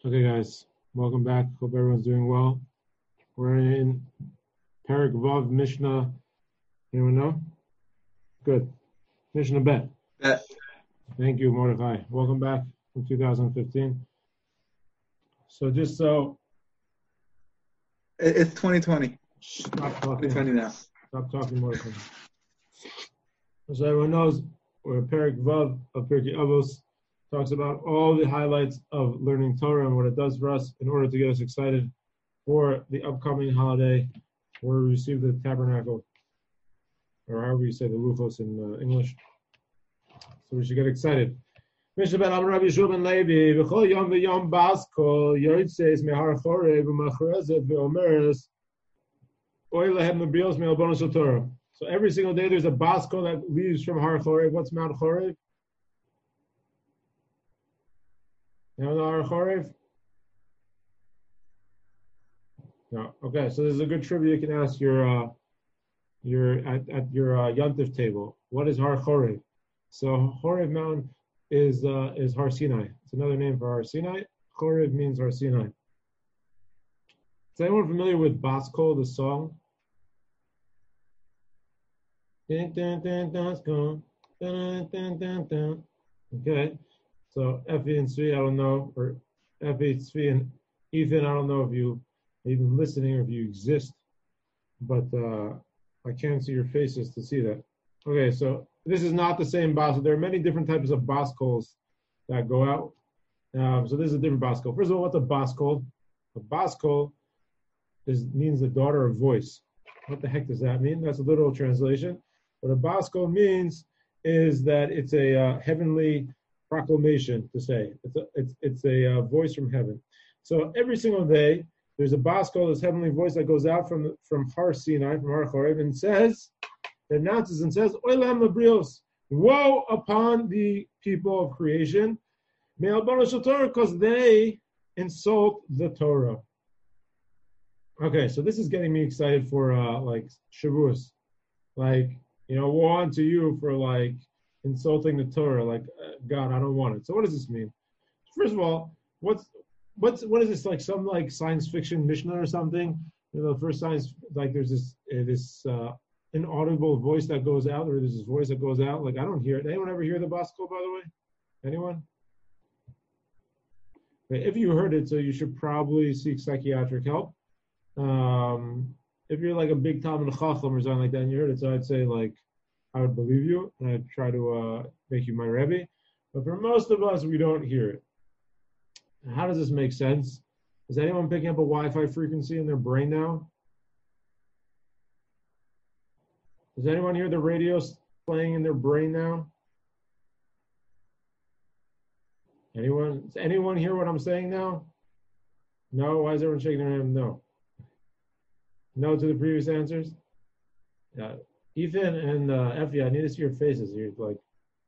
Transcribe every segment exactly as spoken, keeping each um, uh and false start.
Okay, guys, welcome back. Hope everyone's doing well. We're in Perek Vav Mishnah. Anyone know? Good. Mishnah Bet. Bet. Thank you, Mordechai. Welcome back from two thousand fifteen. So just so It's twenty twenty. Stop talking. twenty twenty now. Stop talking, Mordechai. So everyone knows we're Perek Vav of Pirkei Avos. Talks about all the highlights of learning Torah and what it does for us in order to get us excited for the upcoming holiday where we receive the tabernacle, or however you say the luchos in uh, English. So we should get excited. Mishnah ben Rabbi Yeshua ben Levi, v'chol yom v'yom baskol yotzes mehar chorev v'machrezet v'omeres oy lehem mebrios me'albonos shel Torah. So every single day there's a baskol that leaves from Har Chorev. What's Mount Chorev? You know the Har Chorev? No. Okay, so this is a good trivia you can ask your uh, your at, at your uh, Yontif table. What is Har Chorev? So Chorev Mountain is uh, is Har Sinai. It's another name for Har Sinai. Chorev means Har Sinai. Is anyone familiar with Baskol, the song? Okay, so Effie and Svi, I don't know, or Effie, Svi, and Ethan, I don't know if you are even listening or if you exist, but uh, I can't see your faces to see that. Okay, so this is not the same baskol. There are many different types of baskols that go out. Um, so this is a different baskol. First of all, what's a baskol? A baskol is means the daughter of voice. What the heck does that mean? That's a literal translation. What a baskol means is that it's a uh, heavenly proclamation to say. It's a, it's, it's a uh, voice from heaven. So every single day, there's a baskol, this heavenly voice that goes out from from Har Sinai, from Har Chorev, and says, it announces and says, Olam Labrios, woe upon the people of creation, Me'albonos shel Torah, because they insult the Torah. Okay, so this is getting me excited for uh, like Shavuos, like, you know, woe unto you for like insulting the Torah, like uh, God, I don't want it. So what does this mean? First of all, what's what's what is this, like some like science fiction Mishnah or something? You know, the first science, like there's this uh, this uh, inaudible voice that goes out, or there's this voice that goes out. Like I don't hear it. Anyone ever hear the baskol, by the way? Anyone? Okay, if you heard it, so you should probably seek psychiatric help. Um, if you're like a big Talmud Chacham or something like that, and you heard it, so I'd say like I would believe you, and I'd try to uh, make you my Rebbe. But for most of us, we don't hear it. How does this make sense? Is anyone picking up a Wi-Fi frequency in their brain now? Does anyone hear the radio playing in their brain now? Anyone? Does anyone hear what I'm saying now? No? Why is everyone shaking their hand? No. No to the previous answers? Yeah. Ethan and uh, Effie, I need to see your faces. You're like,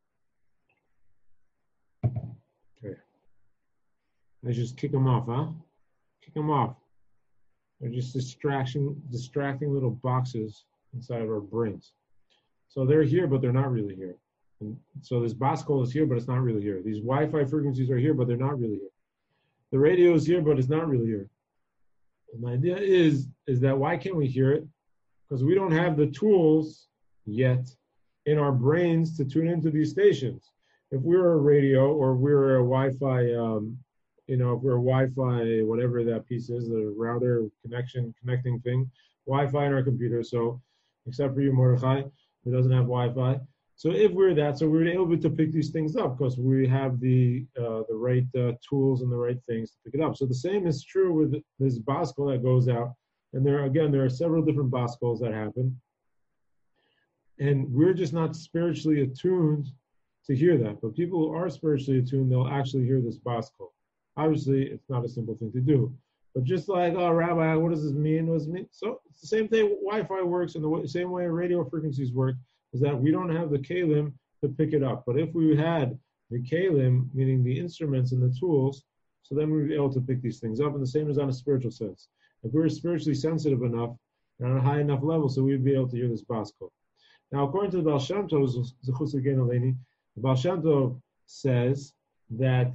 okay. Let's just kick them off, huh? Kick them off. They're just distraction, distracting little boxes inside of our brains. So they're here, but they're not really here. And so this baskol is here, but it's not really here. These Wi-Fi frequencies are here, but they're not really here. The radio is here, but it's not really here. And the idea is, is that why can't we hear it? Because we don't have the tools yet in our brains to tune into these stations. If we were a radio or we were a Wi-Fi, um, you know, if we're a Wi-Fi, whatever that piece is, the router connection, connecting thing, Wi-Fi in our computer. So, except for you, Mordechai, who doesn't have Wi-Fi. So if we're that, so we're able to pick these things up because we have the uh, the right uh, tools and the right things to pick it up. So the same is true with this baskol that goes out. And there, again, there are several different baskols that happen. And we're just not spiritually attuned to hear that. But people who are spiritually attuned, they'll actually hear this baskol. Obviously, it's not a simple thing to do. But just like, oh, Rabbi, what does this mean? What does it mean? So it's the same thing Wi-Fi works, and the way, same way radio frequencies work, is that we don't have the kalim to pick it up. But if we had the kalim, meaning the instruments and the tools, so then we'd be able to pick these things up. And the same is on a spiritual sense. If we were spiritually sensitive enough and on a high enough level, so we'd be able to hear this baskol. Now, according to the Baal Shem Tov, the Baal Shem Tov says that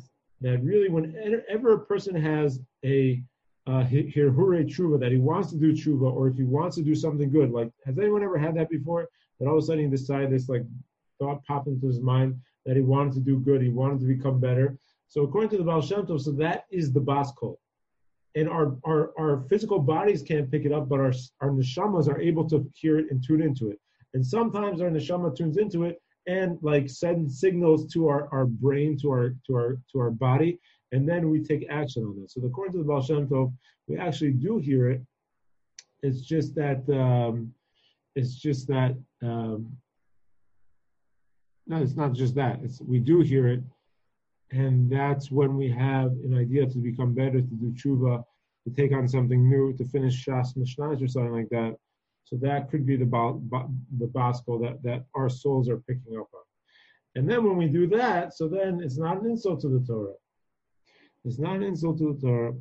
that really whenever a person has a uh, hirhure tshuva, that he wants to do tshuva, or if he wants to do something good, like, has anyone ever had that before? That all of a sudden he decided, this like thought popped into his mind that he wanted to do good, he wanted to become better. So according to the Baal Shem Tov, so that is the bas kol. And our, our, our physical bodies can't pick it up, but our, our neshamas are able to hear it and tune into it. And sometimes our neshama tunes into it and like sends signals to our, our brain, to our to our to our body, and then we take action on it. So according to the Baal Shem Tov, we actually do hear it. It's just that um, it's just that um, no, it's not just that. It's we do hear it. And that's when we have an idea to become better, to do tshuva, to take on something new, to finish Shas Mishnayos or something like that. So that could be the ba- ba- the bas kol that, that our souls are picking up on. And then when we do that, so then it's not an insult to the Torah. It's not an insult to the Torah.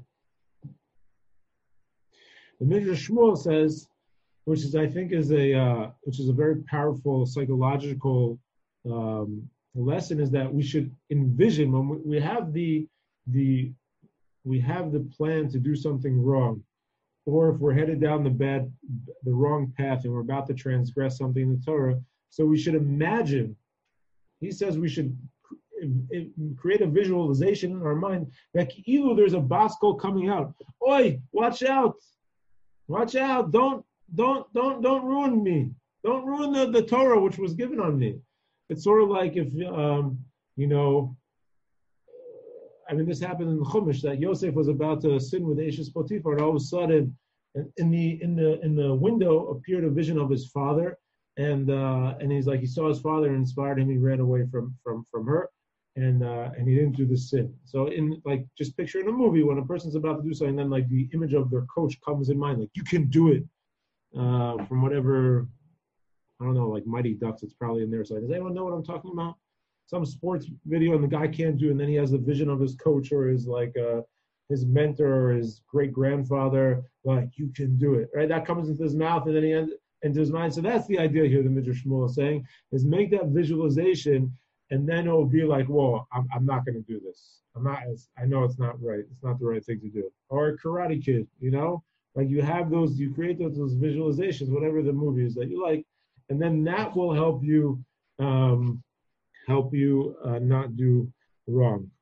The Midrash Shmuel says, which is I think is a uh, which is a very powerful psychological um, the lesson, is that we should envision when we, we have the the we have the plan to do something wrong, or if we're headed down the bad the wrong path and we're about to transgress something in the Torah, so we should imagine. He says we should create a visualization in our mind that either there's a bas kol coming out. Oi, watch out, watch out! Don't don't don't don't ruin me. Don't ruin the, the Torah which was given on me. It's sort of like if, um, you know, I mean, this happened in the Chumash, that Yosef was about to sin with Eshes Potiphar, and all of a sudden, in the in the in the window appeared a vision of his father, and uh, and he's like, he saw his father and inspired him. He ran away from from from her, and uh, and he didn't do the sin. So in like just picture in a movie when a person's about to do something, then like the image of their coach comes in mind, like you can do it, uh, from whatever. I don't know, like Mighty Ducks, it's probably in there. So does anyone know what I'm talking about? Some sports video and the guy can't do it, and then he has the vision of his coach or his like uh, his mentor or his great grandfather, like you can do it, right? That comes into his mouth and then he ends into his mind. So that's the idea here. The Midrash Shmuel is saying is make that visualization, and then it will be like, whoa, I'm, I'm not going to do this. I'm not. I know it's not right. It's not the right thing to do. Or Karate Kid, you know, like you have those, you create those, those visualizations, whatever the movie is that you like. And then that will help you um, help you uh, not do wrong.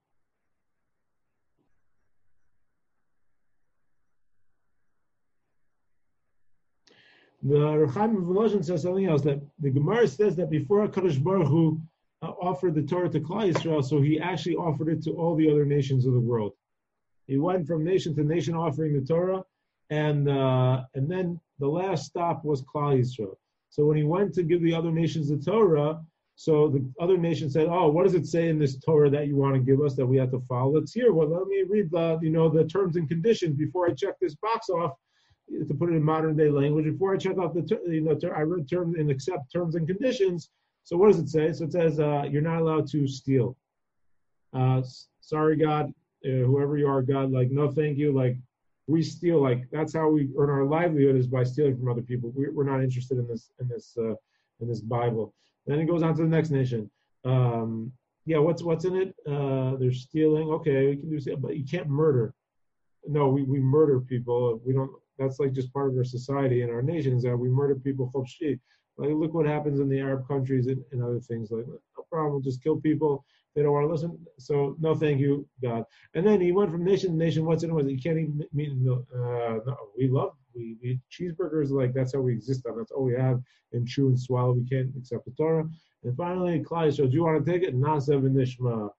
The Rechaim of Volozhin says something else, that the Gemara says that before HaKadosh Baruch Hu uh, offered the Torah to Klal Yisrael, so he actually offered it to all the other nations of the world. He went from nation to nation offering the Torah, and uh, and then the last stop was Klal Yisrael. So when he went to give the other nations the Torah, so the other nation said, "Oh, what does it say in this Torah that you want to give us that we have to follow? Let's hear. Well, let me read the, you know, the terms and conditions before I check this box off." To put it in modern day language, before I check off the, you know, I read terms and accept terms and conditions. So what does it say? So it says uh, you're not allowed to steal. Uh, sorry, God, uh, whoever you are, God, like no, thank you. Like we steal, like that's how we earn our livelihood, is by stealing from other people. We, we're not interested in this in this uh, in this Bible. Then it goes on to the next nation. Um, yeah, what's what's in it? Uh, they're stealing. Okay, we can do, but you can't murder. No, we, we murder people. We don't. That's like just part of our society and our nations that we murder people. Like look what happens in the Arab countries and, and other things. Like no problem, we'll just kill people. They don't want to listen. So no, thank you, God. And then he went from nation to nation. What's in it? Was you can't eat meat and milk. Uh, no, we love we, we eat cheeseburgers. Like that's how we exist on. That's all we have. And chew and swallow. We can't accept the Torah. And finally, Klal. So do you want to take it? Nasev and Nishma.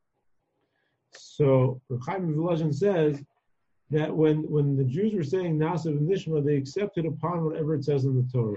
So Chaim Volozhin says that when, when the Jews were saying Nasev and Nishma, they accepted upon whatever it says in the Torah.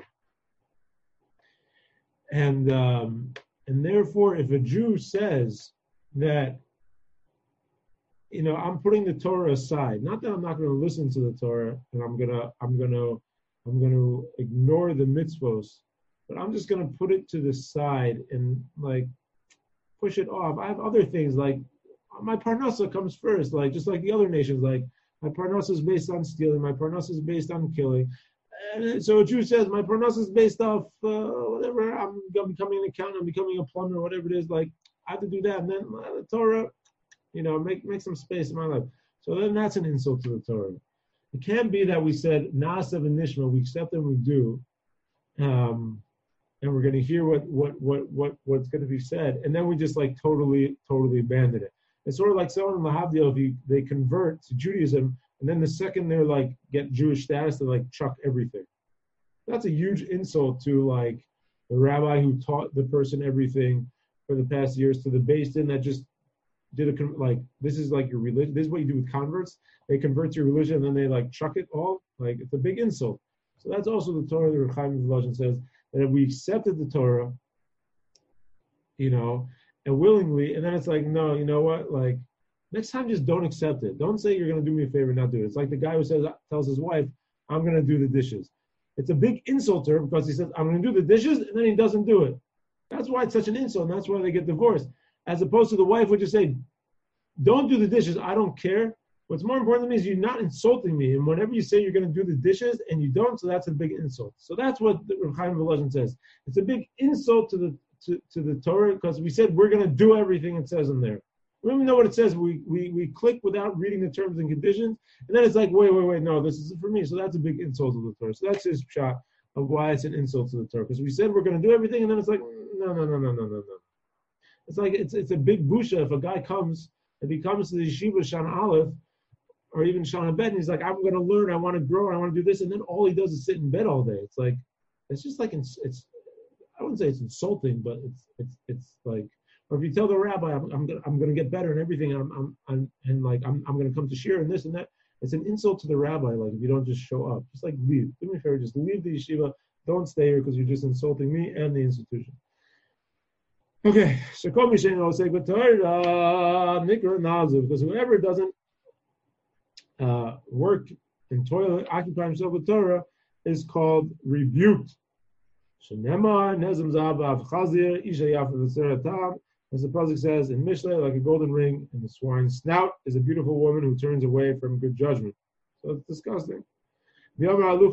And um, and therefore, if a Jew says that, you know, I'm putting the Torah aside, not that I'm not going to listen to the Torah and I'm gonna I'm gonna I'm gonna ignore the mitzvos, but I'm just gonna put it to the side and like push it off. I have other things, like my parnasa comes first, like just like the other nations, like my parnasa is based on stealing, my parnasa is based on killing. And so a Jew says, my parnasa is based off uh, whatever, I'm becoming an accountant, I'm becoming a plumber, whatever it is, like I have to do that. And then uh, the Torah, you know, make make some space in my life. So then that's an insult to the Torah. It can't be that we said Naasav and Nishma, we accept and we do, um, and we're going to hear what what what what what's going to be said, and then we just like totally totally abandon it. It's sort of like someone in Lahavdil, if you, they convert to Judaism, and then the second they're like get Jewish status, they like chuck everything. That's a huge insult to like the rabbi who taught the person everything for the past years, to the Beis Din that just did a like this is like your religion. This is what you do with converts. They convert to your religion and then they like chuck it all. Like it's a big insult. So that's also the Torah. The Reb Chaim Volozhin says that if we accepted the Torah, you know, and willingly, and then it's like, no, you know what? Like next time, just don't accept it. Don't say you're going to do me a favor and not do it. It's like the guy who says tells his wife, "I'm going to do the dishes." It's a big insult to her because he says, "I'm going to do the dishes," and then he doesn't do it. That's why it's such an insult, and that's why they get divorced. As opposed to the wife would just say, "Don't do the dishes. I don't care. What's more important to me is you're not insulting me. And whenever you say you're going to do the dishes and you don't, so that's a big insult." So that's what Reb Chaim Volozhin says. It's a big insult to the to, to the Torah because we said we're going to do everything it says in there. We don't even know what it says. We, we we click without reading the terms and conditions, and then it's like, wait, wait, wait, no, this isn't for me. So that's a big insult to the Torah. So that's his shot of why it's an insult to the Torah. Because we said we're going to do everything, and then it's like, no, no, no, no, no, no, no. It's like it's it's a big busha if a guy comes, if he comes to the yeshiva Shana Aleph, or even Shana Bet, and he's like, I'm going to learn, I want to grow, I want to do this, and then all he does is sit in bed all day. It's like, it's just like, it's, it's I wouldn't say it's insulting, but it's it's it's like, or if you tell the rabbi, I'm I'm gonna, I'm going to get better and everything, and I'm I'm, I'm and like I'm I'm going to come to shir and this and that. It's an insult to the rabbi. Like if you don't just show up, just like leave. Do me a favor, just leave the yeshiva. Don't stay here because you're just insulting me and the institution. Okay, so call me Shane. I'll say good Torah, Nikra Naziv, because whoever doesn't uh, work and toil, occupy himself with Torah, is called rebuked. Shenema Nezem Zabav Chazir Isha Yafa V'Seratam. As the pasuk says in Mishlei, like a golden ring in the swine's snout is a beautiful woman who turns away from good judgment. So it's disgusting. The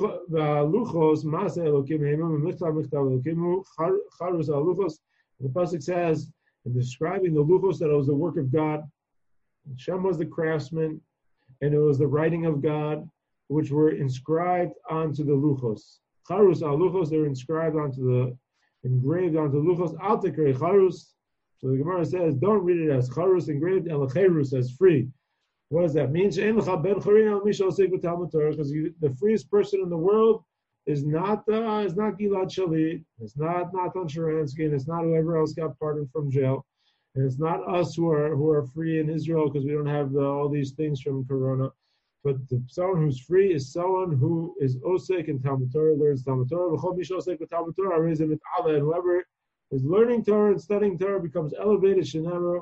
pasuk says, in describing the luchos, that it was the work of God. Shem was the craftsman, and it was the writing of God, which were inscribed onto the luchos. Charus al luchos, they were inscribed onto the, engraved onto the luchos. Al tekrei charus. So the Gemara says, don't read it as charus engraved, and lecherus as free. What does that mean? Because the freest person in the world is not uh, is not Gilad Shalit, it's not Natan Sharansky, and it's not whoever else got pardoned from jail, and it's not us who are who are free in Israel because we don't have the, all these things from Corona. But the, someone who's free is someone who is osek in Talmud Torah, learns Talmud Torah. And whoever is learning Torah and studying Torah becomes elevated. Shenamro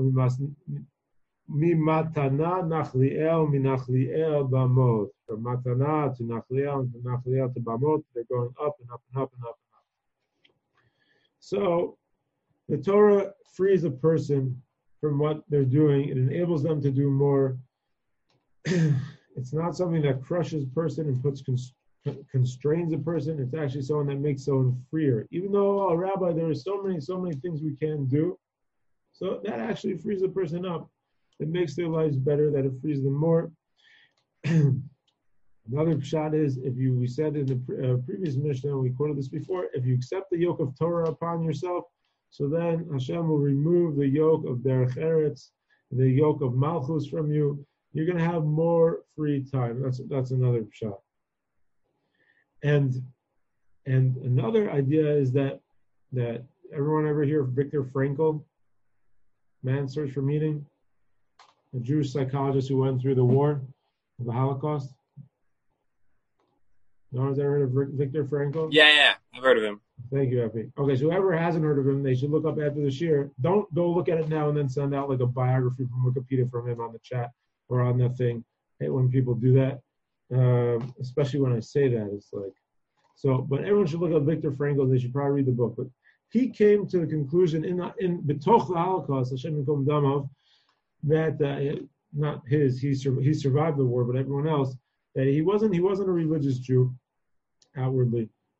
mi matana nachliel mi nachliel bamot. From matana to nachliel and from nachliel to bamot, they're going up and up and up and up and up. So the Torah frees a person from what they're doing. It enables them to do more. It's not something that crushes a person and puts cons- constrains a person. It's actually someone that makes someone freer. Even though, oh, Rabbi, there are so many, so many things we can do. So that actually frees a person up. It makes their lives better, that it frees them more. Another shot is, if you, we said in the pre- uh, previous Mishnah, we quoted this before, if you accept the yoke of Torah upon yourself, so then Hashem will remove the yoke of Derech Eretz, the yoke of Malchus from you. You're going to have more free time. That's that's another shot. And and another idea is that that everyone ever hear of Viktor Frankl, Man's Search for Meaning, a Jewish psychologist who went through the war, the Holocaust. No one's ever heard of Viktor Frankl? Yeah, yeah, I've heard of him. Thank you, Epi. Okay, so whoever hasn't heard of him, they should look up after the shir. Don't go look at it now and then send out like a biography from Wikipedia from him on the chat or on that thing. I hate when people do that, um, especially when I say that. It's like, so, but everyone should look up Viktor Frankl. They should probably read the book. But he came to the conclusion in in B'toch the Holocaust, Hashem Yikom Damav, that uh, not his, he sur- he survived the war, but everyone else, that he wasn't he wasn't a religious Jew outwardly.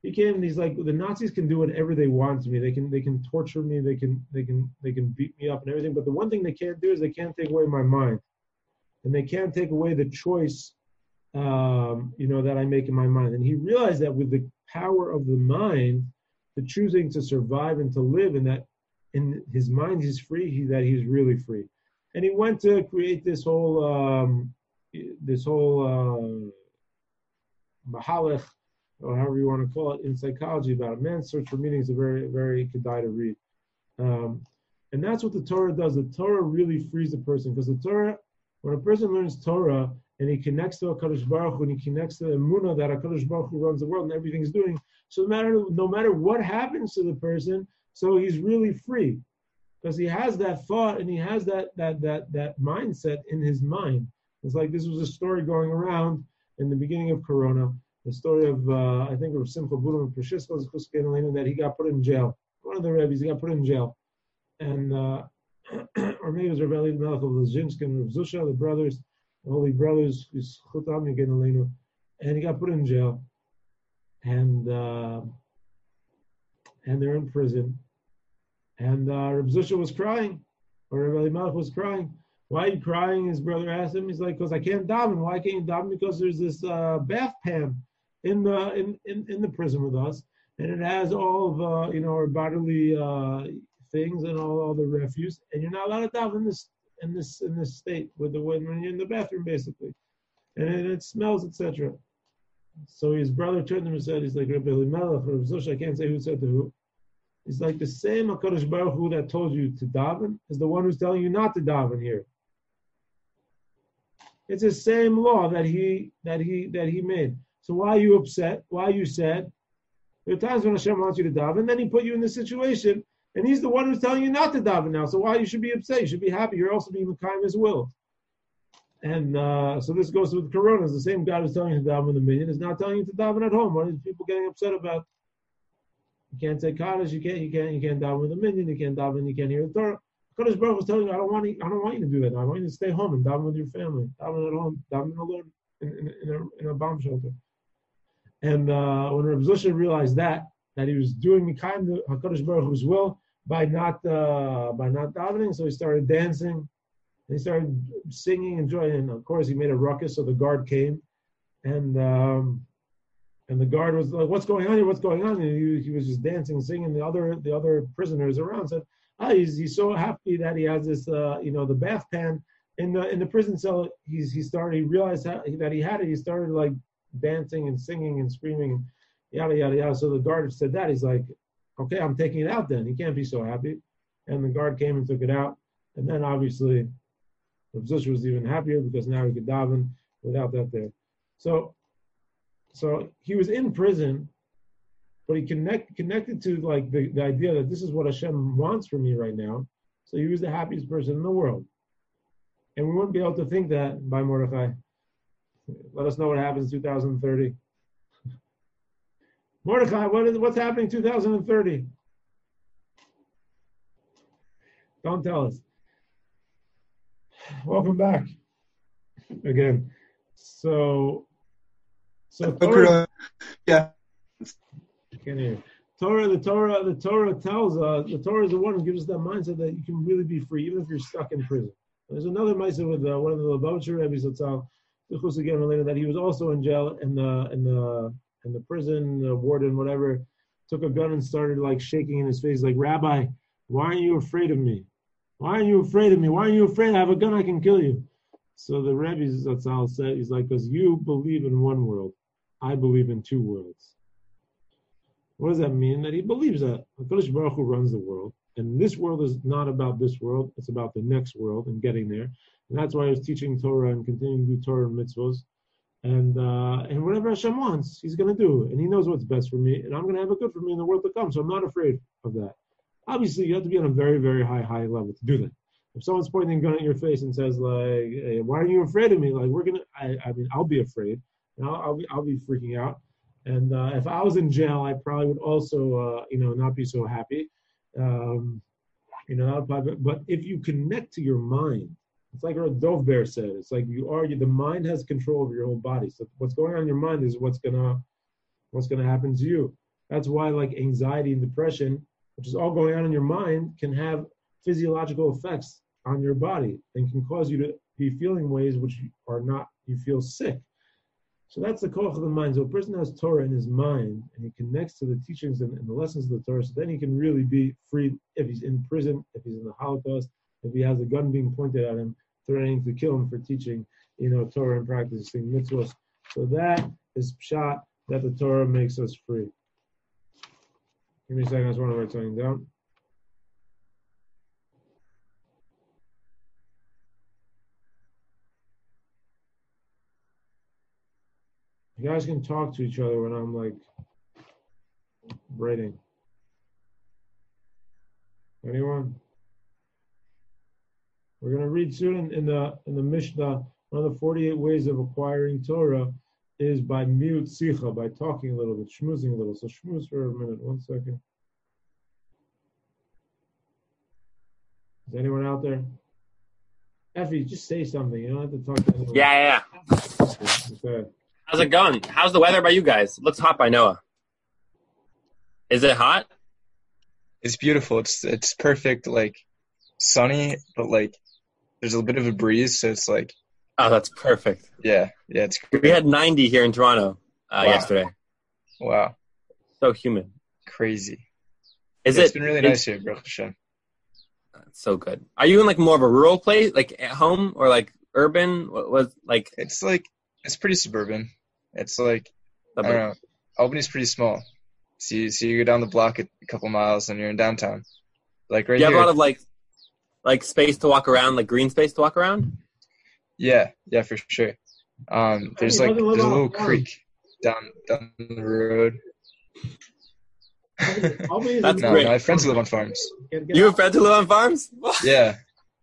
He came and he's like, the Nazis can do whatever they want to me. They can they can torture me. They can they can they can beat me up and everything. But the one thing they can't do is they can't take away my mind, and they can't take away the choice, um, you know, that I make in my mind. And he realized that with the power of the mind, the choosing to survive and to live, and that in his mind he's free. He that he's really free. And he went to create this whole um, this whole uh, mahalech, or however you want to call it, in psychology about it. Man's Search for Meaning is a very, very kedai to read. Um, and that's what the Torah does. The Torah really frees the person, because the Torah, when a person learns Torah and he connects to HaKadosh Baruch Hu and he connects to the Emunah that HaKadosh Baruch Hu runs the world and everything's doing, so no matter, no matter what happens to the person, so he's really free, because he has that thought and he has that that that that mindset in his mind. It's like this was a story going around in the beginning of Corona. The story of, uh, I think, of Simcha Burim and Pershiskel, that he got put in jail. One of the rabbis, he got put in jail. And, uh, or maybe it was Rabbi Eliezer Melech of Lezhinsk and Rav Zusha, the brothers, the holy brothers, and he got put in jail. And, uh, and they're in prison. And uh, Rav Zusha was crying, or Rabbi Eliezer Melech was crying. Why are you crying? His brother asked him. He's like, because I can't daven. Why can't you daven? Because there's this uh, bath pan in the in, in, in the prison with us, and it has all of uh, you know our bodily uh, things and all, all the refuse, and you're not allowed to daven in this in this in this state with the when, when you're in the bathroom basically, and it, it smells, et cetera. So his brother turned to him and said, he's like, Rabbi Elimelech, Rabbi Zusha, I can't say who said to who. He's like, the same HaKadosh Baruch Hu that told you to daven is the one who's telling you not to daven here. It's the same law that he that he that he made. So why are you upset? Why are you sad? There are times when Hashem wants you to daven, and then he put you in this situation, and he's the one who's telling you not to daven now. So why you should be upset? You should be happy. You're also being Mekayim his will. And uh, so this goes with Corona. It's the same God who's telling you to daven in the minyan is now telling you to daven at home. What are these people getting upset about? You can't say Kaddish. You can't. You can't. You can't daven with a minyan. You can't daven. You can't hear the Torah. Kadosh Baruch was telling you, I don't want you, I don't want you to do that. I want you to stay home and daven with your family, daven at home, daven alone in, in, in, a, in a bomb shelter. And uh, when Rav Zusha realized that, that he was doing kind of Hakadosh Baruch Hu's will by not uh, by not davening, so he started dancing, and he started singing and joining. And of course, he made a ruckus, so the guard came, and um, and the guard was like, "What's going on here? What's going on?" And he, he was just dancing, singing. The other the other prisoners around said, Ah, he's, he's so happy that he has this, uh, you know, the bath pan in the in the prison cell. He's he started. He realized how, that he had it. He started like dancing and singing and screaming, and yada yada yada. So the guard said that. He's like, okay, I'm taking it out then. He can't be so happy. And the guard came and took it out. And then obviously, the Zusha was even happier because now he could daven without that there. So, so he was in prison. But he connect, connected to like the, the idea that this is what Hashem wants from me right now. So he was the happiest person in the world. And we wouldn't be able to think that by Mordechai. Let us know what happens in two thousand thirty. Mordechai, what is, what's happening in two thousand thirty? Don't tell us. Welcome back again. So, so Torah, yeah. Can't hear. Torah, the Torah, the Torah tells us, the Torah is the one who gives us that mindset that you can really be free, even if you're stuck in prison. There's another mindset with uh, one of the Lubavitcher Rebbe's that he was also in jail, and the in the in the prison the warden, whatever, took a gun and started like shaking in his face, like, Rabbi, why aren't you afraid of me? Why aren't you afraid of me? Why aren't you afraid? I have a gun, I can kill you. So the Rebbe Zatzal said, he's like, because you believe in one world, I believe in two worlds. What does that mean? That he believes that HaKadosh Baruch Hu runs the world, and this world is not about this world, it's about the next world and getting there. And that's why I was teaching Torah and continuing to do Torah and mitzvahs. And uh, and whatever Hashem wants, he's going to do. And he knows what's best for me, and I'm going to have it good for me in the world to come. So I'm not afraid of that. Obviously, you have to be on a very, very high, high level to do that. If someone's pointing a gun at your face and says, like, hey, why are you afraid of me? Like, we're going to, I mean, I'll be afraid. And I'll, I'll, be, I'll be freaking out. And uh, if I was in jail, I probably would also, uh, you know, not be so happy. Um, you know, probably, but if you connect to your mind, it's like what Dov Bear said. It's like you are, the mind has control over your whole body. So what's going on in your mind is what's gonna, what's gonna happen to you. That's why like anxiety and depression, which is all going on in your mind, can have physiological effects on your body and can cause you to be feeling ways which are not, you feel sick. So that's the koach of the mind. So a person has Torah in his mind and he connects to the teachings and, and the lessons of the Torah, so then he can really be free if he's in prison, if he's in the Holocaust, if he has a gun being pointed at him, threatening to kill him for teaching, you know, Torah and practicing mitzvahs. So that is pshat, that the Torah makes us free. Give me a second, I just want to write something down. You guys can talk to each other when I'm like writing. Anyone? We're gonna read soon in, in the in the Mishnah. One of the forty-eight ways of acquiring Torah is by miut sicha, by talking a little bit, schmoozing a little. So schmooze for a minute. One second. Is anyone out there? Effie, just say something. You don't have to talk to anyone. Yeah, yeah. Okay. How's it going? How's the weather by you guys? It looks hot by Noah. Is it hot? It's beautiful. It's it's perfect, like sunny, but like there's a bit of a breeze, so it's like. Oh, that's perfect. Yeah, yeah, it's great. We had ninety here in Toronto uh, Wow. yesterday. Wow, So humid. crazy. Is Yeah, it? It's been really is- nice here, Baruch Hashem. That's so good. Are you in like more of a rural place, like at home, or like urban? What was like? It's like it's pretty suburban. It's like I suburb? don't know. Albany's pretty small. So you, so you go down the block a couple miles and you're in downtown. Like right Do you have here. a lot of like, like space to walk around, like green space to walk around? Yeah, yeah, for sure. Um, there's Hey, like doesn't live there's a on a little farm. creek down down the road. Albany is That's No, great. no, I have friends who live on farms. Get- get You out. have friends who live on farms? Yeah,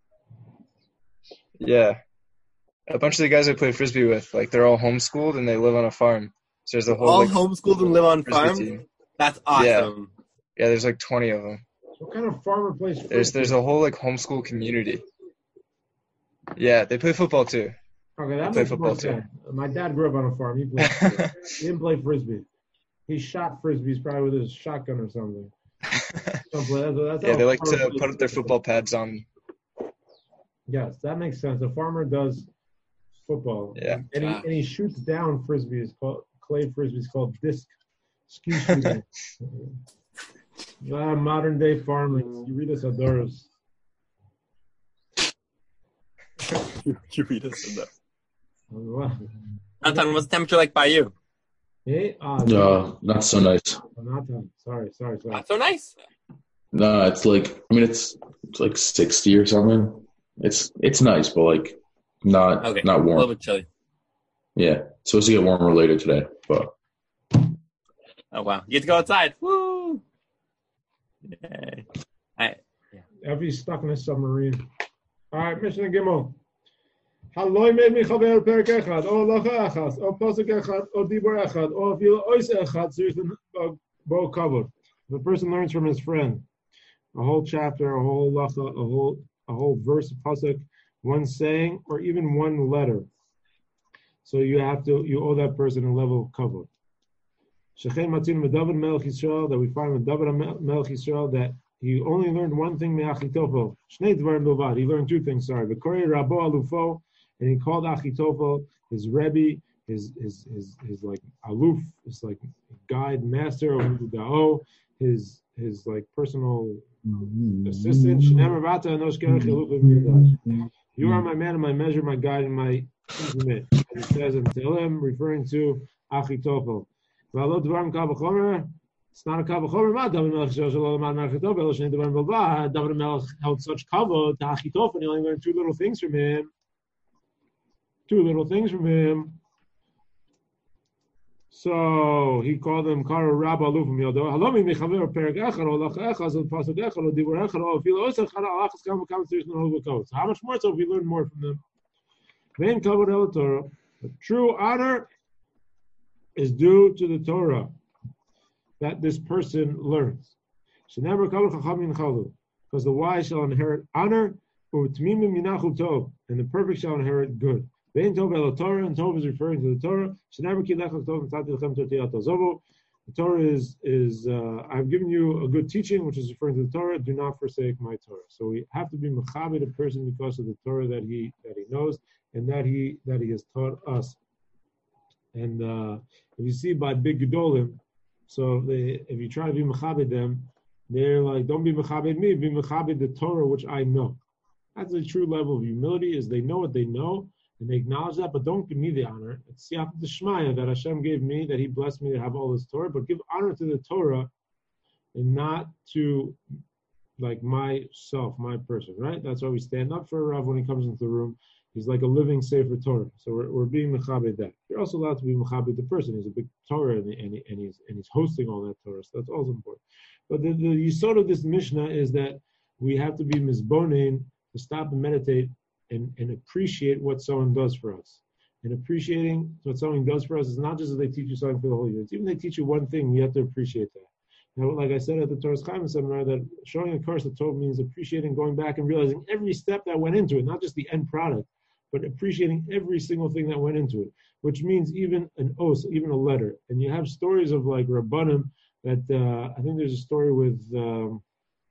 yeah. A bunch of the guys I play frisbee with, like they're all homeschooled and they live on a farm. So there's a whole All like homeschooled and live on frisbee farms? team. That's awesome. Yeah, there's like twenty of them. What kind of farmer plays football? There's there's a whole like homeschool community. Yeah, they play football too. Okay, that play makes football more too. sense. My dad grew up on a farm. He played. Frisbee. He didn't play frisbee. He shot frisbees probably with his shotgun or something. Don't play- that's- that's Yeah, how they a like farmer to plays put up their football. football pads on. Yes, that makes sense. A farmer does football. Yeah. And he, Wow. and he shoots down frisbees. Called clay frisbees called disc ski shooting. Ah, modern day farming. You read us Adoros. You read us in there. Wow. Anton, what's the temperature like by you? Hey, ah, No, not so nice. not that. Sorry, sorry, sorry. Not so nice. No, it's like I mean it's it's like sixty or something. It's it's nice, but like not Okay, not a little warm. bit chilly. Yeah, it's supposed to get warmer later today, but Oh wow, you get to go outside. Woo! Yay. I, Everybody's stuck in a submarine. All right, Mishnah Gimel. Haloi made me chaver perek echad, o lacha echad, o posuk echad, o dibur echad, o afil ois echad, tzirich bo kavod. The person learns from his friend a whole chapter, a whole lacha, a whole a whole verse of pasuk, one saying, or even one letter. So you have to you owe that person a level of kavod. Shechein matin with David Melech Yisrael, that we find with David Melech Yisrael that he only learned one thing me'achitofel. Shnei dvarim bilvad. He learned two things. Sorry, V'korei Rabo Alufo, and he called Achitofel his rebbe, his his his his like aluf, his like guide, master of Dao, his his like personal assistant. Shneimar v'ata anosh kerech aluf v'midash. You are my man and my measure, my guide, and my instrument. As it says in Tehillim, referring to Achitofel. V'alot dvarim kal v'chomer. It's not a kavod chomer. Ma David Melech Yisrael shelo lamad me'achitofel shnei dvarim bilvad. David Melech held such kavod to Achitofel, and he only learned two little things from him. Two little things from him. So he called them Kara Rabba Lufim Yodo. Halomi mechaver perek echad o lacha echad o pasuk echad o dibur echad o afilo ois echad o achas kam kam tzirich n'hol v'kavod. So how much more so if we learn more from them? Vein kavod el Torah. The true honor is due to the Torah that this person learns. Shenever kavod chachamim chalu, because the wise shall inherit honor, u'tmimim yinachu tov, and the perfect shall inherit good. Vein tov el Torah, and tov is referring to the Torah. Shenever kilech tov v'tati lechem tortiyat tazovu. The Torah is, is uh, I've given you a good teaching, which is referring to the Torah. Do not forsake my Torah. So we have to be mechaber the person because of the Torah that he that he knows and that he that he has taught us. And uh, if you see by big gedolim, so they, if you try to be mechaber them, they're like, don't be mechaber me, be mechaber the Torah which I know. That's the true level of humility, is they know what they know, and they acknowledge that, but don't give me the honor. It's siyata d'shmaya that Hashem gave me, that He blessed me to have all this Torah, but give honor to the Torah and not to like myself, my person, right? That's why we stand up for a Rav when he comes into the room. He's like a living Sefer Torah. So we're, we're being mechaber that. You're also allowed to be mechaber the person. He's a big Torah, and, and, and, he's, and he's hosting all that Torah, so that's also important. But the, the yisod of this Mishnah is that we have to be mizbonin, to stop and meditate and, and appreciate what someone does for us. And appreciating what someone does for us is not just that they teach you something for the whole year. It's even they teach you one thing, we have to appreciate that. Now, like I said at the Torah's Chaim seminar, that showing a course of Torah means appreciating, going back and realizing every step that went into it, not just the end product, but appreciating every single thing that went into it, which means even an os, even a letter. And you have stories of like Rabbanim that, uh, I think there's a story with, um,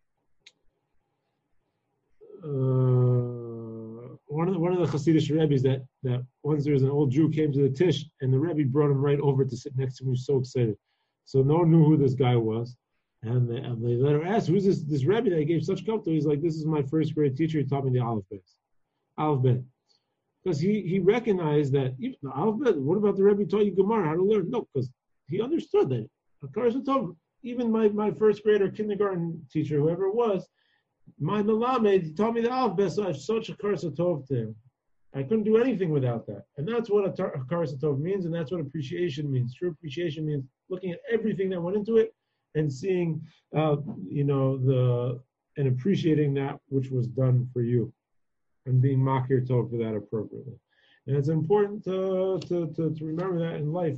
Uh, one of the, one of the Hasidic Rebbes that, that once there was an old Jew came to the Tish and the Rebbe brought him right over to sit next to him. He was so excited. So no one knew who this guy was. And they, and they let her ask, who's this this Rebbe that I gave such comfort to? He's like, this is my first grade teacher. He taught me the Aleph Bet. Aleph Bet. Because he, he recognized that, even the Aleph Bet, what about the Rebbe taught you Gemara, how to learn? No, because he understood that. Even my, my first grade or kindergarten teacher, whoever it was, my Melamed, he taught me the alphabet, so I have such a curse of Tov to him. I couldn't do anything without that. And that's what a, tar- a curse of Tov means, and that's what appreciation means. True appreciation means looking at everything that went into it and seeing, uh, you know, the and appreciating that which was done for you and being makir Tov for that appropriately. And it's important to, to, to, to remember that in life.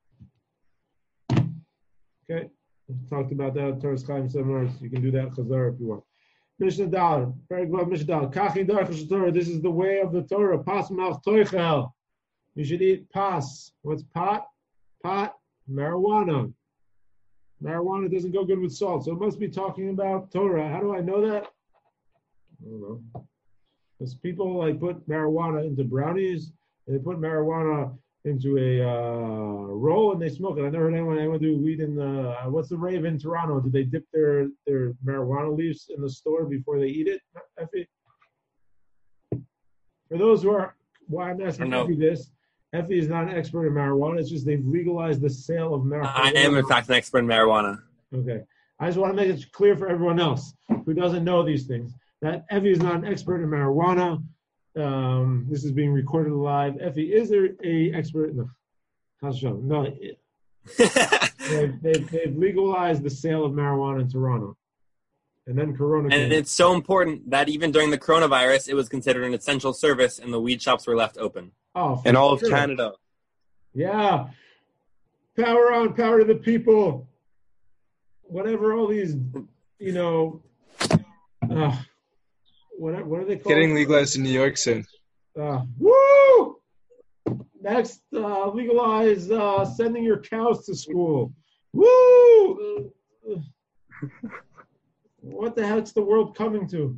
Okay? We've talked about that at Torah's Chaim seminars. You can do that Chazar if you want. Mishnah Dal, very good Mishnah Dal. Kachi Darch Torah. This is the way of the Torah. Pas Malch Toichel. You should eat pas. What's pot? Pot, marijuana. Marijuana doesn't go good with salt, so it must be talking about Torah. How do I know that? I don't know. Because people like put marijuana into brownies, and they put marijuana into a uh, roll and they smoke it. I never heard anyone anyone do weed in the uh, what's the rave in Toronto? Did they dip their their marijuana leaves in the store before they eat it? Effie? For those who are, why I'm asking Effie this, Effie is not an expert in marijuana. It's just they've legalized the sale of marijuana. I am in fact an expert in marijuana. Okay, I just want to make it clear for everyone else who doesn't know these things that Effie is not an expert in marijuana. Um, this is being recorded live. Effie, is there a expert? No, no. they've, they've, they've legalized the sale of marijuana in Toronto, and then Corona. And it's so important that even during the coronavirus, it was considered an essential service, and the weed shops were left open. Oh, in all sure. of Canada. Yeah, power on, power to the people. Whatever all these, you know. Uh, What are, what are they called? Getting legalized in New York soon. Uh, woo! Next, uh, legalize uh, sending your cows to school. Woo! What the heck's the world coming to?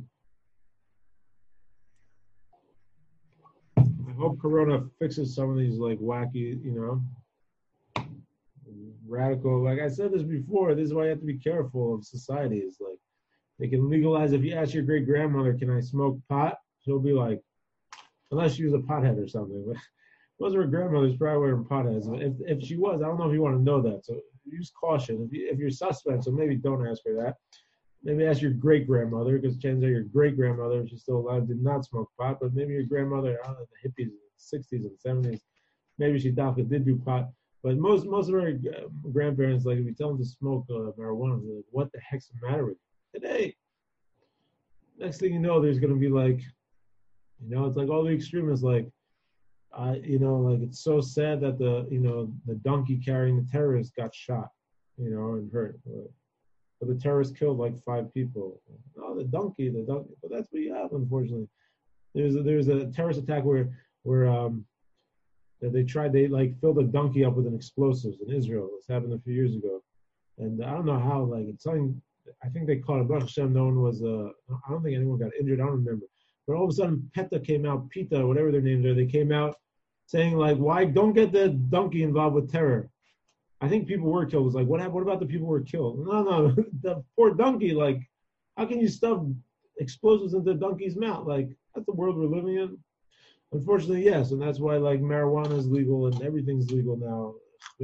I hope Corona fixes some of these like wacky, you know, radical. Like I said this before, this is why you have to be careful of society. Is like. They can legalize, if you ask your great grandmother, can I smoke pot? She'll be like, unless she was a pothead or something. But most of her grandmothers probably weren't potheads. If if she was, I don't know if you want to know that. So use caution. If, you, if you're suspect, so maybe don't ask her that. Maybe ask your great grandmother, because chances are your great grandmother, if she's still alive, did not smoke pot. But maybe your grandmother, I don't know, the hippies, sixties and seventies, maybe she definitely did do pot. But most most of our grandparents, like if you tell them to smoke uh, marijuana, they're like, what the heck's the matter with you? Today, next thing you know, there's going to be like, you know, it's like all the extremists, like, uh, you know, like it's so sad that the, you know, the donkey carrying the terrorist got shot, you know, and hurt. But the terrorist killed like five people. Oh, the donkey, the donkey. But that's what you have, unfortunately. There's a, there's a terrorist attack where where um that they tried, they like filled a donkey up with an explosives in Israel. This happened a few years ago. And I don't know how, like, it's something, I think they caught it. Baruch Hashem, no one was, uh, I don't think anyone got injured. I don't remember. But all of a sudden, PETA came out, PETA, whatever their names are, they came out saying, like, why don't get the donkey involved with terror? I think people were killed. It was like, what happened? What about the people who were killed? No, no, the poor donkey, like, how can you stuff explosives into the donkey's mouth? Like, that's the world we're living in. Unfortunately, yes, and that's why, like, marijuana is legal and everything's legal now.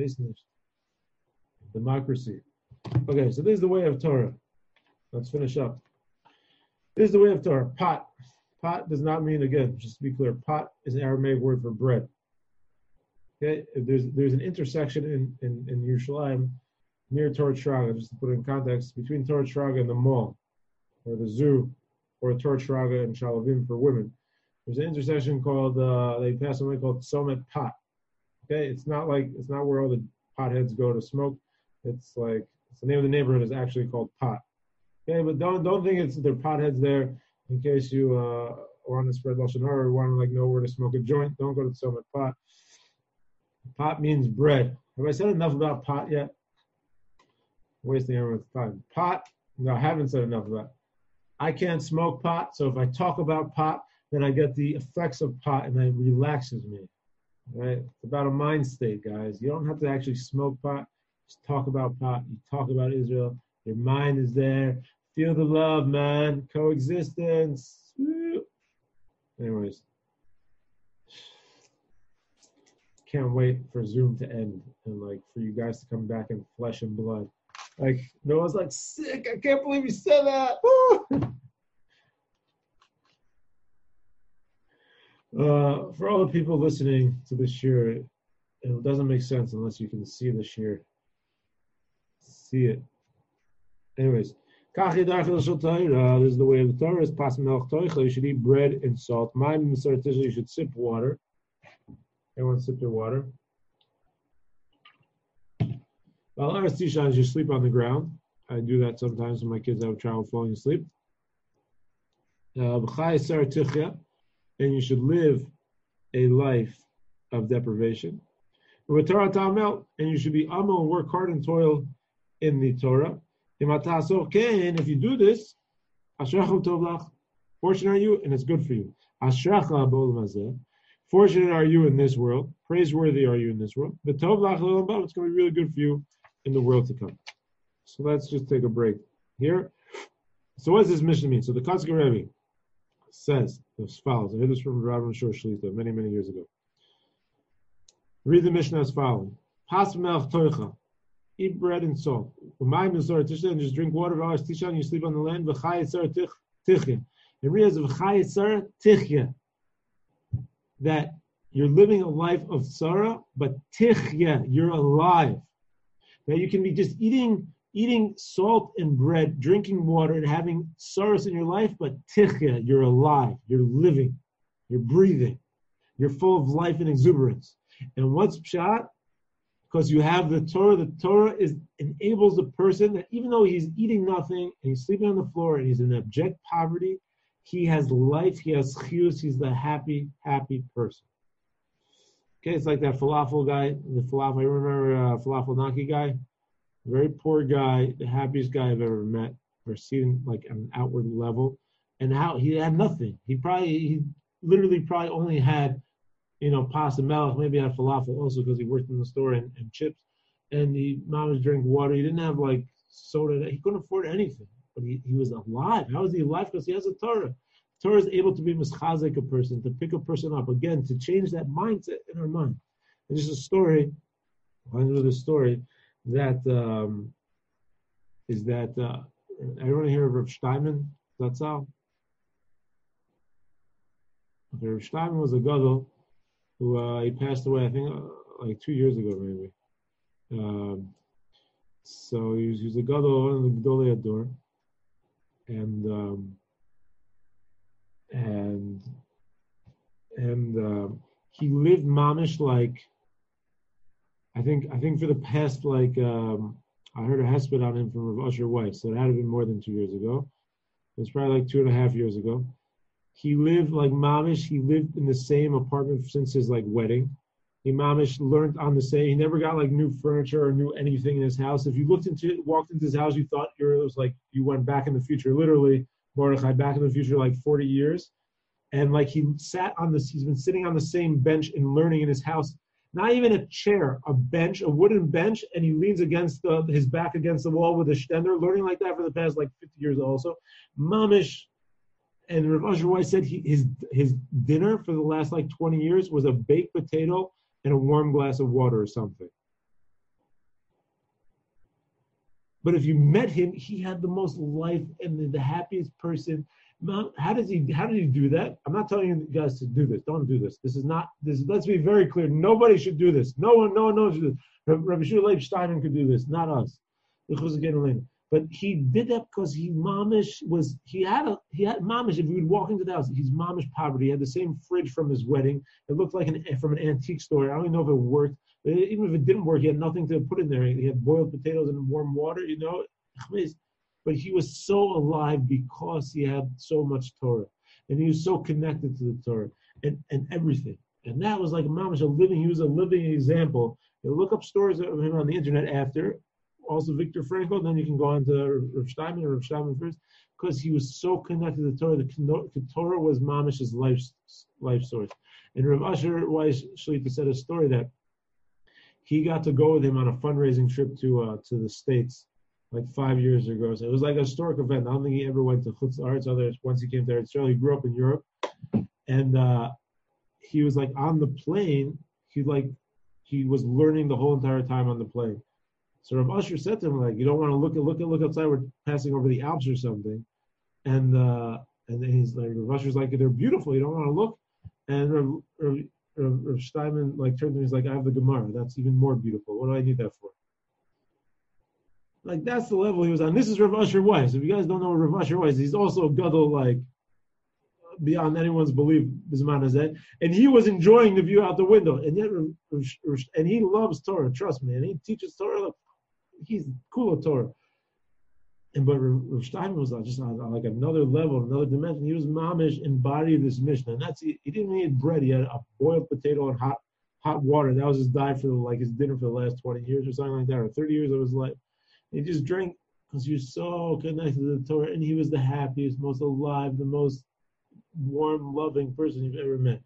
Democracy. Okay, so this is the way of Torah. Let's finish up. This is the way of Torah. Pot. Pot does not mean, again, just to be clear, pot is an Aramaic word for bread. Okay, there's there's an intersection in, in, in Yerushalayim near Torah Shraga, just to put it in context, between Torah Shraga and the mall, or the zoo, or Torah Shraga and Shalavim for women. There's an intersection called, uh, they pass something called Tzomet Pot. Okay, it's not like, it's not where all the potheads go to smoke. It's like, it's the name of the neighborhood is actually called Pot. Okay, but don't don't think it's there are potheads there. In case you uh, want to spread Lashon Hara or want to like know where to smoke a joint, don't go to Tzomet Pot. Pot means bread. Have I said enough about pot yet? I'm wasting everyone's time. Pot, no, I haven't said enough about it. I can't smoke pot, so if I talk about pot, then I get the effects of pot and it relaxes me. Right? It's about a mind state, guys. You don't have to actually smoke pot. Just talk about pot. You talk about Israel. Your mind is there. Feel the love, man. Coexistence. Woo. Anyways. Can't wait for Zoom to end and like for you guys to come back in flesh and blood. Like, Noah's like, sick. I can't believe you said that. Woo. Uh, for all the people listening to this shir, it doesn't make sense unless you can see the shir. See it. Anyways, this is the way of the Torah. Is pas melch toicha. You should eat bread and salt. You should sip water. Everyone sip their water. You sleep on the ground. I do that sometimes when my kids have trouble falling asleep. Uh, and you should live a life of deprivation. And you should be amal and work hard and toil in the Torah. And if you do this, fortunate are you, and it's good for you. Fortunate are you in this world. Praiseworthy are you in this world. It's going to be really good for you in the world to come. So let's just take a break here. So what does this mission mean? So the Kotzker Rebbe says as follows. I heard this from Rabbi Shor Shlita many, many years ago. Read the mission as following. Pas melch toicha. Eat bread and salt. And just drink water. And you sleep on the land. And realize that you're living a life of tzara, but tichya, you're alive. That you can be just eating eating salt and bread, drinking water, and having sorrows in your life, but tichya, you're alive, you're living, you're breathing, you're full of life and exuberance. And what's pshat? Because you have the Torah. The Torah is enables the person that even though he's eating nothing and he's sleeping on the floor and he's in abject poverty, he has life, he has chiyus, he's the happy, happy person. Okay, it's like that falafel guy, the falafel, I remember uh, falafel naki guy, very poor guy, the happiest guy I've ever met or seen like on an outward level. And how he had nothing. He probably, he literally probably only had, you know, pasta melech, maybe had falafel also because he worked in the store and, and chips. And he mom was drinking water. He didn't have like soda. He couldn't afford anything. But he, he was alive. How is he alive? Because he has a Torah. Torah is able to be mischazik a person, to pick a person up, again, to change that mindset in our mind. And there's a story, I know the story, that um, is that, uh, everyone hear of Rav Steinman? That's how? Okay, Rav Steinman was a gadol who, uh, he passed away, I think, uh, like two years ago, maybe. Um, so he was, he was a gadol in the Gedolei Hador. And, um, and and uh, he lived mamish like I think I think for the past like um, I heard a hesped on him from Rav Usher Weiss, so it had to be more than two years ago. It was probably like two and a half years ago. He lived like mamish. He lived in the same apartment since his like wedding. He mamish learned on the same. He never got like new furniture or new anything in his house. If you looked into, walked into his house, you thought you were, it was like you went back in the future. Literally, Mordechai back in the future, like forty years. And like he sat on this, he's been sitting on the same bench and learning in his house. Not even a chair, a bench, a wooden bench, and he leans against the, his back against the wall with a shtender, learning like that for the past like fifty years also. Mamish. And Rav Asher Weiss said he, his his dinner for the last like twenty years was a baked potato and a warm glass of water or something. But if you met him, he had the most life and the, the happiest person. How does he? How did he do that? I'm not telling you guys to do this. Don't do this. This is not. This. Let's be very clear. Nobody should do this. No one. No one knows. Rabbi Shua Leib Steinman could do this, not us. But he did that because he mamish was. He had a. He had mamish. If you would walk into the house, he's mamish poverty. He had the same fridge from his wedding. It looked like an from an antique store. I don't even know if it worked. But even if it didn't work, he had nothing to put in there. He had boiled potatoes and warm water. You know. But he was so alive because he had so much Torah. And he was so connected to the Torah and, and everything. And that was like mamish, a living, he was a living example. You look up stories of him on the internet after, also Viktor Frankl, then you can go on to Rav Steinman or Rav Steinman first, because he was so connected to the Torah. The, the Torah was mamish's life, life source. And Rav Asher Weiss Shlita said a story that he got to go with him on a fundraising trip to uh, to the States like five years ago. So it was like a historic event. I don't think he ever went to Chutz La'aretz. Other once he came to Israel, he grew up in Europe, and uh, he was like on the plane. He like he was learning the whole entire time on the plane. So Rav Asher said to him, like, you don't want to look at look at look outside. We're passing over the Alps or something, and uh, and then he's like, Rav Asher's like, they're beautiful. You don't want to look. And Rav, Rav, Rav, Rav Steinman like turned to him. He's like, I have the Gemara. That's even more beautiful. What do I need that for? Like, that's the level he was on. This is Rav Asher Weiss. If you guys don't know Rav Asher Weiss, he's also a gadol, like, beyond anyone's belief, Bisman Hazeh. And he was enjoying the view out the window. And yet, and he loves Torah, trust me. And he teaches Torah. Look, he's cool at Torah. And but Rav Steinman was just on, on like another level, another dimension. He was mamish, embodied this mission. And that's, he, he didn't eat bread. He had a boiled potato and hot hot water. That was his diet for, like, his dinner for the last twenty years or something like that, or thirty years of his life. He just drank because he was so connected to the Torah, and he was the happiest, most alive, the most warm, loving person you've ever met.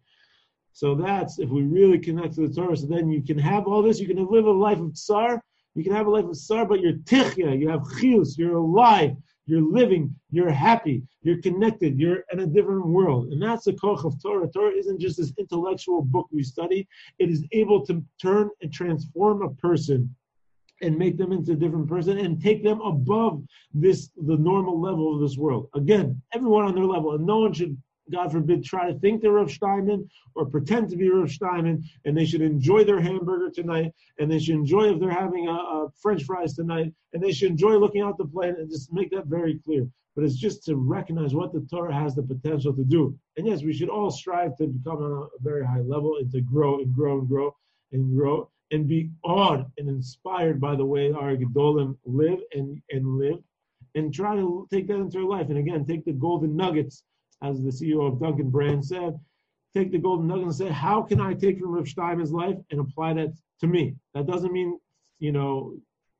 So that's, if we really connect to the Torah, so then you can have all this, you can live a life of tsar, you can have a life of tsar, but you're tichya, you have chiyus, you're alive, you're living, you're happy, you're connected, you're in a different world. And that's the koch of Torah. Torah isn't just this intellectual book we study, it is able to turn and transform a person and make them into a different person and take them above this, the normal level of this world. Again, everyone on their level, and no one should, God forbid, try to think they're Rav Steinman or pretend to be Rav Steinman, and they should enjoy their hamburger tonight, and they should enjoy if they're having a, a French fries tonight, and they should enjoy looking out the plane, and just make that very clear. But it's just to recognize what the Torah has the potential to do. And yes, we should all strive to become on a very high level and to grow and grow and grow and grow. And be awed and inspired by the way our Gedolim live and, and live, and try to take that into your life. And again, take the golden nuggets, as the C E O of Dunkin' Brand said, take the golden nuggets and say, how can I take from Rav Steinman's life and apply that to me? That doesn't mean, you know,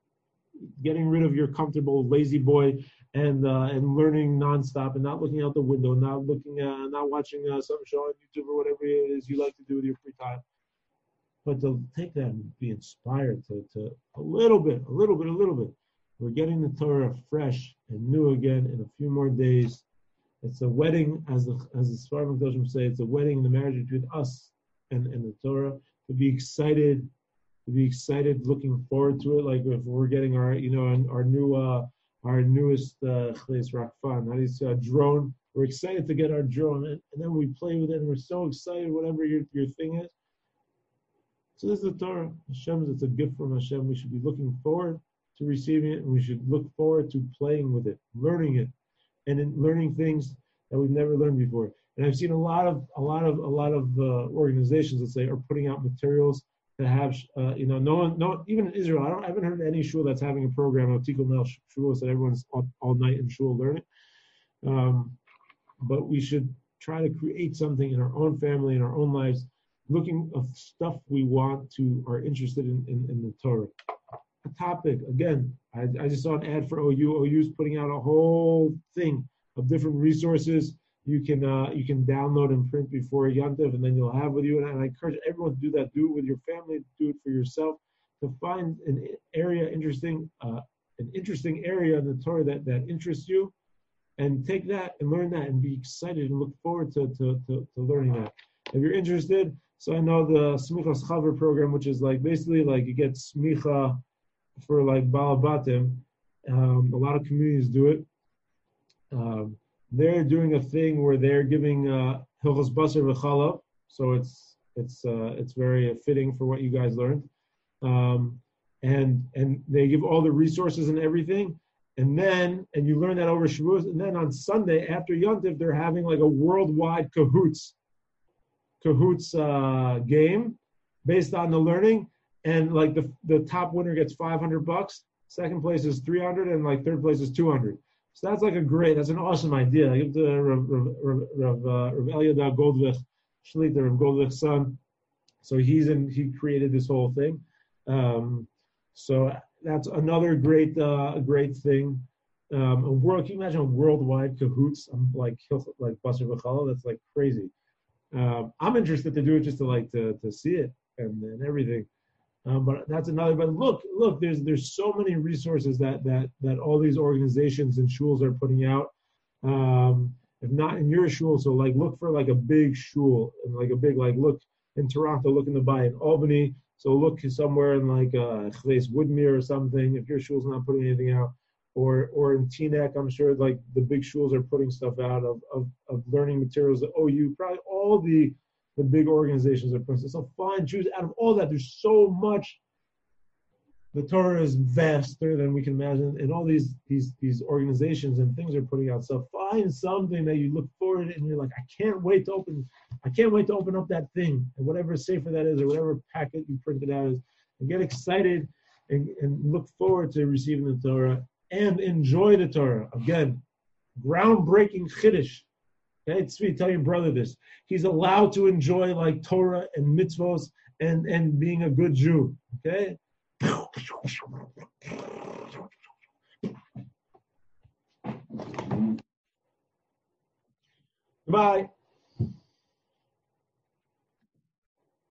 getting rid of your comfortable lazy boy and uh, and learning nonstop and not looking out the window, not looking, uh, not watching uh, some show on YouTube or whatever it is you like to do with your free time. But to take that and be inspired to, to a little bit, a little bit, a little bit. We're getting the Torah fresh and new again in a few more days. It's a wedding, as the as the Sfarim Kedoshim say, it's a wedding, the marriage between us and, and the Torah. To be excited, to be excited, looking forward to it. Like if we're getting our, you know, our new, uh, our newest uh, Rakfan, that is a drone. We're excited to get our drone, and, and then we play with it, and we're so excited, whatever your your thing is. So this is the Torah. Hashem, it's a gift from Hashem. We should be looking forward to receiving it, and we should look forward to playing with it, learning it, and in learning things that we've never learned before. And I've seen a lot of a lot of a lot of uh, organizations that say are putting out materials to have, uh, you know, no one, no, even in Israel, I don't, I haven't heard any shul that's having a program of Tikkun Leil shul that everyone's all, all night in shul learning. Um, but we should try to create something in our own family, in our own lives, looking of stuff we want to, are interested in, in, in the Torah. A topic, again, I, I just saw an ad for O U. O U's putting out a whole thing of different resources you can uh, you can download and print before Yantiv, and then you'll have with you. And I encourage everyone to do that. Do it with your family. Do it for yourself. To find an area interesting, uh, an interesting area in the Torah that, that interests you, and take that and learn that and be excited and look forward to, to, to, to learning that. If you're interested, so I know the Smichas Chaver program, which is like basically like you get smicha for like Balabatim. Um, a lot of communities do it. Um, they're doing a thing where they're giving uh, Hilchos Basar v'Chalav, so it's it's uh, it's very fitting for what you guys learned. Um, and and they give all the resources and everything, and then and you learn that over Shavuos, and then on Sunday after Yontif they're having like a worldwide cahoots cahoots uh, game based on the learning, and like the the top winner gets five hundred bucks, second place is three hundred, and like third place is two hundred. So that's like a great, that's an awesome idea. I give to Rav, Rav, Rav, Rav, uh, Rav Eliyahu Goldvich, Shlita, Rav Goldvich's son. So he's in, he created this whole thing. Um, so that's another great, uh, great thing. Um, a world, can you imagine a worldwide cahoots? I'm like, like Basar v'Challah, that's like crazy. Um, I'm interested to do it just to like, to, to see it and, and everything. Um, but that's another. But look, look. There's there's so many resources that that that all these organizations and shuls are putting out. Um, if not in your shul, so like look for like a big shul and like a big like look in Toronto, look in the Bay in Albany. So look somewhere in like uh, Chves Woodmere or something. If your shul's not putting anything out, or or in Teaneck, I'm sure like the big shuls are putting stuff out of of, of learning materials. The O U, probably all the The big organizations are putting. So find, choose out of all that. There's so much. The Torah is vaster than we can imagine, and all these these these organizations and things are putting out. So find something that you look forward to, and you're like, I can't wait to open. I can't wait to open up that thing, and whatever safer that is, or whatever packet you printed out is, and get excited and, and look forward to receiving the Torah and enjoy the Torah. Again, groundbreaking chiddush. Okay, Tzvi, tell your brother this. He's allowed to enjoy like Torah and mitzvos and, and being a good Jew. Okay? Goodbye.